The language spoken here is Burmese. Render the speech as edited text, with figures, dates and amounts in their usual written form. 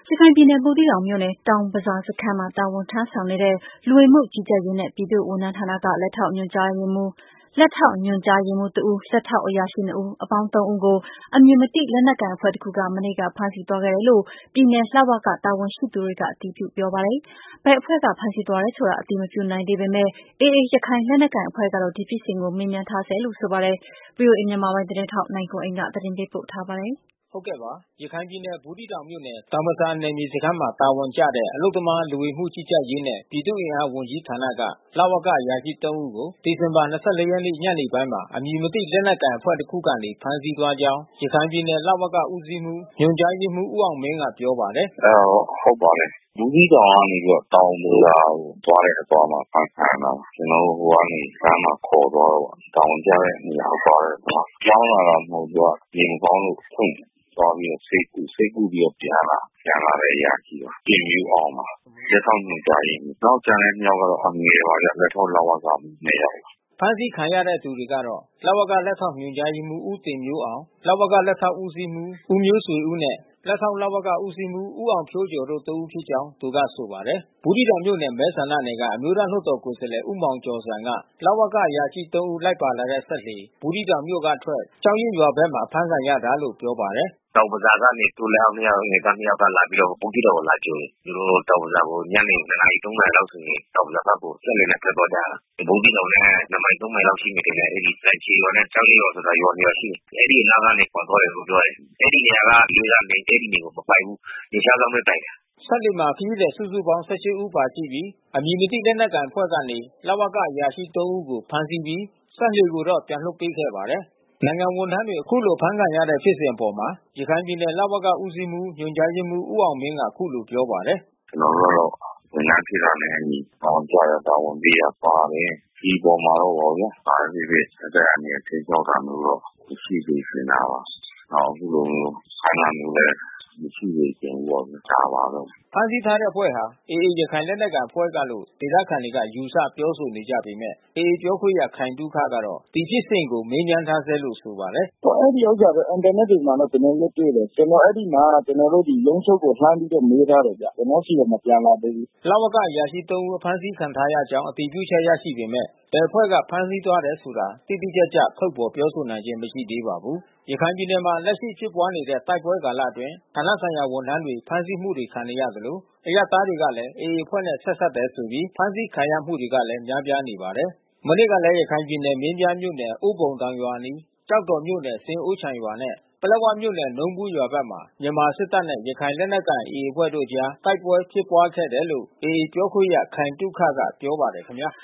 ရခိုင်ပြည်နယ် ဘူးသီးတောင်မြို့နယ် တောင်ဘဇာစခန်းမှာ တာဝန်ထမ်းဆောင်နေတဲ့ လူဝင်မှုကြီးကြပ်ရေးနှင့် ပြည်သူ့ဝန်ထမ်းဌာနက လက်ထောက်ညွှန်ကြားရေးမှူးတစ်ဦး၊ လက်ထောက်အရာရှိနှစ်ဦး အပေါင်း ၃ ဦးကို အမည်မသိ လက်နက်ကိုင်အဖွဲ့တစ်ခုက မနေ့က ဖမ်းဆီးသွားခဲ့တယ်လို့ ပြည်နယ် လဝက တာဝန်ရှိသူတွေက အတည်ပြုပြောပါတယ်။ ဘယ်အဖွဲ့က ဖမ်းဆီးသွားတယ်ဆိုတာ အတည်မပြုနိုင်သေးပေမဲ့ AA ရခိုင်လက်နက်ကိုင်အဖွဲ့ကတော့ ဒီဖြစ်စဉ်ကို မေးမြန်းထားဆဲလို့ ဆိုပါတယ်။ ဗွီအိုအေ မြန်မာပိုင်းသတင်းထောက် နိုင်ကွန်းအိန်က သတင်းပေးပို့ထားပါတယ်။ရခိုင်ပြည်နယ် ဘူးသီးတောင်မြို့နယ် တောင်ဘဇာနယ်မြေစခန်းမှာ တာဝန်ကျတဲ့ အလုပ်သမား လူဝင်မှုကြီးကြပ်ရေးနှင့် ပြည်သူ့အင်အားဝန်ကြီးဌာနက လဝကအရာရှိ ၃ ဦးကို ဒီဇင်ဘာ ၂၄ ရက်နေ့ ညနေပိုင်းမှာ အမည်မသိ လက်နက်ကိုင်အဖွဲ့တစ်ခုကနေ ဖမ်းဆီးသွားကြောင်း ရခိုင်ပြည်နယ် လဝက ဦးစီးမှူး ညွှန်ကြားရေးမှူး ဦးအောင်မင်းက ပြောပါတယ်။ "ဟုတ်ပါတယ်။ ဘူးသီးတောင်ကနေပြီးတော့ တောင်ဘဇာကိုသွားတဲ့အသွားမှာ အဖမ်းခံရတာပါ။ ကျွန်တော်တို့ ဟိုကနေလမ်းမှာခေါ်သွားတော့ တာဝန်ကျတဲ့နေရာကိုသွားတဲ့အချိန်မှာ မောင်းလာတာမဟုတ်ဘူး။ သူက နေမကောင်းလို့ဖွင့်တယ်။ သွားပြီးတော့ဆေးကုပြီးတော့ပြန်လာတဲ့အရာရှိပါ။ တင်မျိုးအောင်ပါ။ လက်ထောက်ညွှန်ကြားရေးမှူး။ နောက်ကျန်တဲ့နှစ်ယောက်ကတော့ အငယ်ပါဗျ။ လက်ထောက် လဝကမှူးနှစ်ယောက်ပါ။ " ဖမ်းဆီးခံရတဲ့သူတွေကတော့ လဝက လက်ထောက်ညွှန်ကြားရေးမှူး ဦးတင်မျိုးအောင်၊ လဝက လက်ထောက်ဦးစီးမှူး ဦးမျိုးဆွေဦးနဲ့ လက်ထောက် လဝက ဦးစီးမှူး ဦးအောင်ဖြိုးကျော်တို့ သုံးဦးဖြစ်ကြောင်း သူကဆိုပါတယ်။ ဘူးသီးတောင်မြို့နယ် မဲဆန္ဒနယ်က အမျိုးသားလွှတ်တော်ကိုယ်စားလှယ် ဦးမောင်ကျော်ဇံက လဝကအရာရှိ ၃ ဦး လိုက်ပါလာတဲ့ စက်လှေ ဘူးသီးတောင်မြို့ကအထွက် ကျောက်ရင်းရွာဘက်မှာ အဖမ်းခံရတာလို့ ပြောပါတယ်။ "တောင်ဘဇာကနေ သူ့လက်အောက်နှစ်ယောက် ငယ်သားနှစ်ယောက်ကလာပြီးတော့ ဘူးသီးတောင်ကိုလာကြိုတယ်။ သူတို့တောင်ဘဇာကို ညနေ 2 နာရီ 3 နာရီလောက်ဆိုရင် တောင်ဘဇာဘက်ကို စက်လှေနဲ့ထွက်သွားကြတာ။ ဘူးသီးတောင်နဲ့ 2 မိုင် 3 မိုင်လောက်ရှိမယ်ထင်တယ်။ အဲဒီလိုင်ခြေရွာနဲ့ကျောက်ရင်းရွာဆိုတာ ရွာ 2 ရွာရှိတယ်။ အဲဒီနားကနေခေါ်သွားတယ်လို့ပြောတယ်။ အဲဒီနေရာကလူတွေက အဲဒီနေကိုမပိုင်ဘူး။ နယ်ခြားစောင့်ပဲပိုင်တယ်။" စက်လှေမှာ ခရီးသည်စုစုပေါင်း ၁၈ ဦးပါရှိပြီး အမည်မသိ လက်နက်ကိုင်အဖွဲ့ကနေ လဝကအရာရှိ ၃ ဦးကို ဖမ်းဆီးပြီး စက်လှေကိုတော့ ပြန်လွှတ်ပေးခဲ့ပါတယ်။ နိုင်ငံဝန်ထမ်းတွေ အခုလို အဖမ်းခံရတဲ့ဖြစ်စဉ်အပေါ် ရခိုင်ပြည်နယ် လဝကဦးစီးမှူး ညွှန်ကြားရေးမှူး ဦးအောင်မင်းက အခုလိုပြောပါတယ်။ "ကျွန်တော်တို့ကတော့ ဝန်ထမ်းဖြစ်တာနဲ့အညီ တာဝန်ကျရာတာဝန်ပေးရာပါတယ်။ ဒီအပေါ်မှာတော့ပေါ့ဗျာ။ ဘာပဲဖြစ်ဖြစ် အသက်အန္တရာယ်ခြိမ်းခြောက်တာမျိုးတော့ မရှိစေချင်တာပါ။ နောက်အခုလိုမျိုး ဖမ်းတာမျိုးလည်း မရှိစေချင်ဘူးပေါ့ဗျာ။ ဒါပါပဲ။ " ဖမ်းဆီးထားတဲ့အဖွဲ့ဟာ AA ရခိုင်လက်နက်ကိုင်အဖွဲ့ကလို့ ဒေသခံတွေက ယူဆပြောဆိုနေကြပေမဲ့ AA ပြောခွင့်ရ ခိုင်သုခကတော့ ဒီဖြစ်စဉ်ကို မေးမြန်းထားဆဲလို့ ဆိုပါတယ်။ "အဲဒီဥစ္စာတော့ အင်တာနက်တွေမှာတော့ ကျွန်တော်လည်းတွေ့တယ်။ အဲဒီမှာ ကျွန်တော်တို့ရုံးချုပ်ကိုလှမ်းပြီးတော့မေးထားတယ်ဗျ။ ကျွန်တော်ဆီကိုမပြန်လာသေးဘူး။" လဝကအရာရှိ ၃ ဦး အဖမ်းဆီးခံထားရကြောင်း အတည်ပြုချက်ရရှိပေမဲ့ ဘယ်အဖွဲ့က ဖမ်းဆီးသွားတယ်ဆိုတာ တိတိကျကျ ထုတ်ဖော်ပြောဆိုနိုင်ခြင်း မရှိသေးပါဘူး။ ရခိုင်ပြည်နယ်မှာ လက်ရှိဖြစ်ပွားနေတဲ့ တိုက်ပွဲကာလအတွင်း ဌာနဆိုင်ရာဝန်ထမ်းတွေ ဖမ်းဆီးမှုတွေခံနေရသလို အရပ်သားတွေကလည်း AA အဖွဲ့နဲ့ ဆက်စပ်တယ်ဆိုပြီး ဖမ်းဆီးခံရမှုတွေကလည်း များပြားနေပါတယ်။ မနေ့ကလည်း ရခိုင်ပြည်နယ် မင်းပြားမြို့နယ် အိုးဘုံတောင်ရွာအနီး ကျောက်တော်မြို့နယ် ဆင်အိုးချိုင်ရွာနဲ့ ပလက်ဝမြို့နယ် နုံးဘူးရွာဘက်မှာ မြန်မာစစ်တပ်နဲ့ ရခိုင်လက်နက်ကိုင် AA အဖွဲ့တို့အကြား တိုက်ပွဲဖြစ်ပွားခဲ့တယ်လို့ AA ပြောခွင့်ရ ခိုင်သုခက ပြောပါတယ်ခင်ဗျာ